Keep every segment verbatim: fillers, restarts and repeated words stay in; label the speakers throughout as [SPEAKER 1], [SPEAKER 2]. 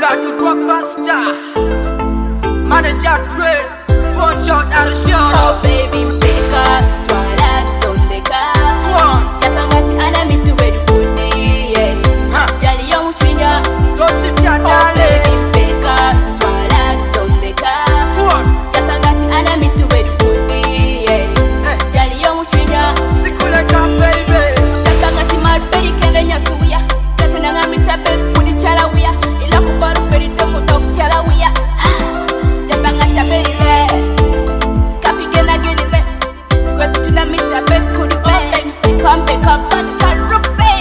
[SPEAKER 1] Badu Rockbuster, Manager Dread, punch out out of shot.
[SPEAKER 2] Oh baby mpeka, twala tondeka Chapangati ana mitu wedu kudi Jali ya mchwinya,
[SPEAKER 1] Tochitia
[SPEAKER 2] oh
[SPEAKER 1] dale.
[SPEAKER 2] baby mpeka, twala tondeka Chapangati ana mitu wedu kudi Jali ya mchwinya,
[SPEAKER 1] Sikuleka baby.
[SPEAKER 2] Chapangati marperi kende nyakuya Katuna nga mitabe kudi chalawia Ila kubaru peri dongo dog chalawia Chapangati aberile Kapigena gedile Kwetu tunamita be kudi be Pick up, pick up, but tarufe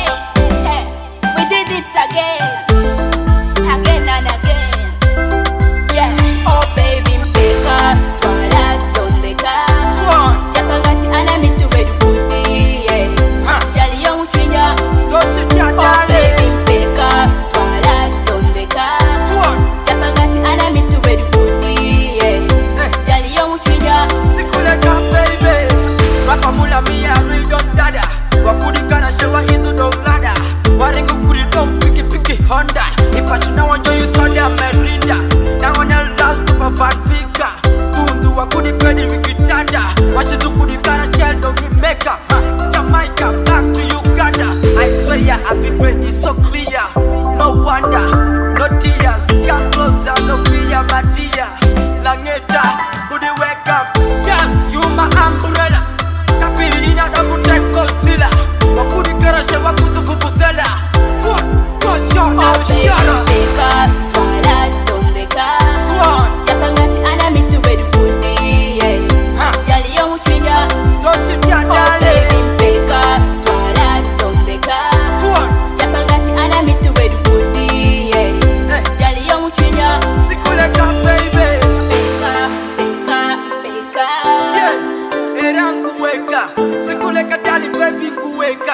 [SPEAKER 2] We did it again Again and again Yeah, oh baby mpeka Twala tondeka Chapangati ana mitu wedu kudi Jali ya mchwinya
[SPEAKER 1] Tochitia
[SPEAKER 2] Oh
[SPEAKER 1] dale.
[SPEAKER 2] baby mpeka Twala tondeka Chapangati ana mitu wedu kudi Jali ya mchwinya
[SPEAKER 1] Sikuleka baby. Rapa mula miya real don dada. Wakudi kana shewa hitu don lada. Waringu kuri don piki piki Honda. Ipachu na wanjo yu soda merinda. Na wana last to my fan fika. Tundu wakudi pedi wikitanda. Wachitu kudi kana cheldo remeka. Jamaica back to Uganda. I swear everybody so clear. No wonder, no tears. Come closer, no fear my dear. Langeta, could you wake up? Girl, you my umbrella. Kapiri ina da kuteko sila. Wakudi karashe wakutu fufusela. What? What shot
[SPEAKER 2] Oh
[SPEAKER 1] now
[SPEAKER 2] baby
[SPEAKER 1] shut up.
[SPEAKER 2] mpeka Twala tondeka
[SPEAKER 1] What?
[SPEAKER 2] Chapangati ana mitu wedu kudi Jali ya mchwinya
[SPEAKER 1] Tochitia
[SPEAKER 2] Oh
[SPEAKER 1] dale.
[SPEAKER 2] baby mpeka Twala tondeka
[SPEAKER 1] What?
[SPEAKER 2] Chapangati ana mitu wedu kudi Jali ya mchwinya
[SPEAKER 1] Sikuleka baby.
[SPEAKER 2] Peka, peka, peka
[SPEAKER 1] Che, era nguweka. Sikuleka dali baby nguweka.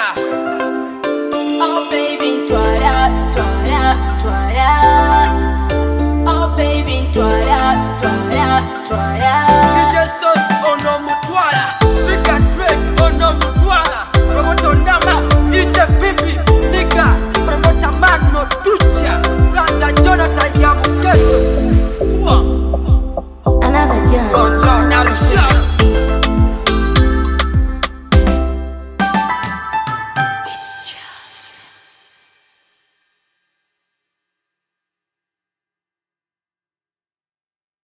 [SPEAKER 2] Oh baby twala, twala, twala Oh baby twala, twala, twala
[SPEAKER 1] D J Sauce ono mutwala. Trigger Drake ono mutwala. Promoter Nama, D J Vipi, nigga. Promoter Mano Tucha. Randa Jonathan Yamuketo. Pua.
[SPEAKER 2] Another jump
[SPEAKER 1] Gonzo Narusha.